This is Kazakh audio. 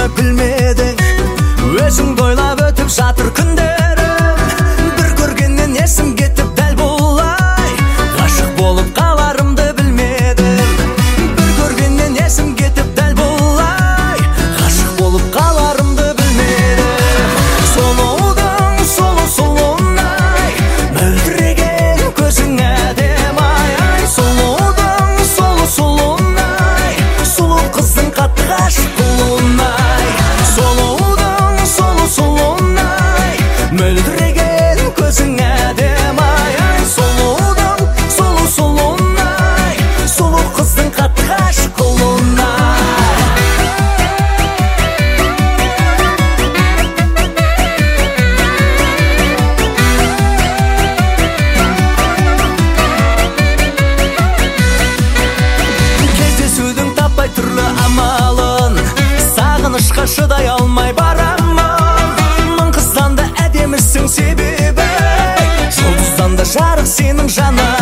білмедің, өзіңді ойлап өтіп жатыр күндерім. Бір көргеннен есім кетіп дәл бұлай ғашық болып қаларымды білмедім. Бір көргеннен есім кетіп дәл бұлай ғашық болып қаларымды білмедім. Сұлудың сұлуындай мөлдіреген көзің әдемі-ай. Сұлудың сұлуындай сұлу қыздың қатты ғашық болуын-ай. Сұлудың сұлуындай мөлдіреген көзің әдемі-ай. Сұлудың сұлуындай сұлу қыздың қатты ғашық болуын-ай. Кездесудің таппай түрлі амалын, сағынышқа шыдай алмай барамын. Мың қыздан да әдемісің себебі, жұлдыздан да жарық сенің жаның.